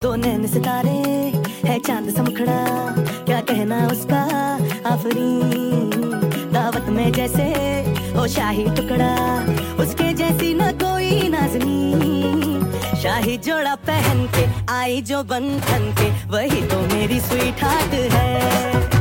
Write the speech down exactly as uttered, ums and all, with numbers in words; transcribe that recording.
दो नैन सितारे है चांद सा मुखड़ा, क्या कहना उसका आफरीन। दावत में जैसे ओ शाही टुकड़ा, उसके जैसी न कोई नाज़नीन। शाही जोड़ा पहन के आई जो बन ठन के, वही तो मेरी स्वीट हार्ट है।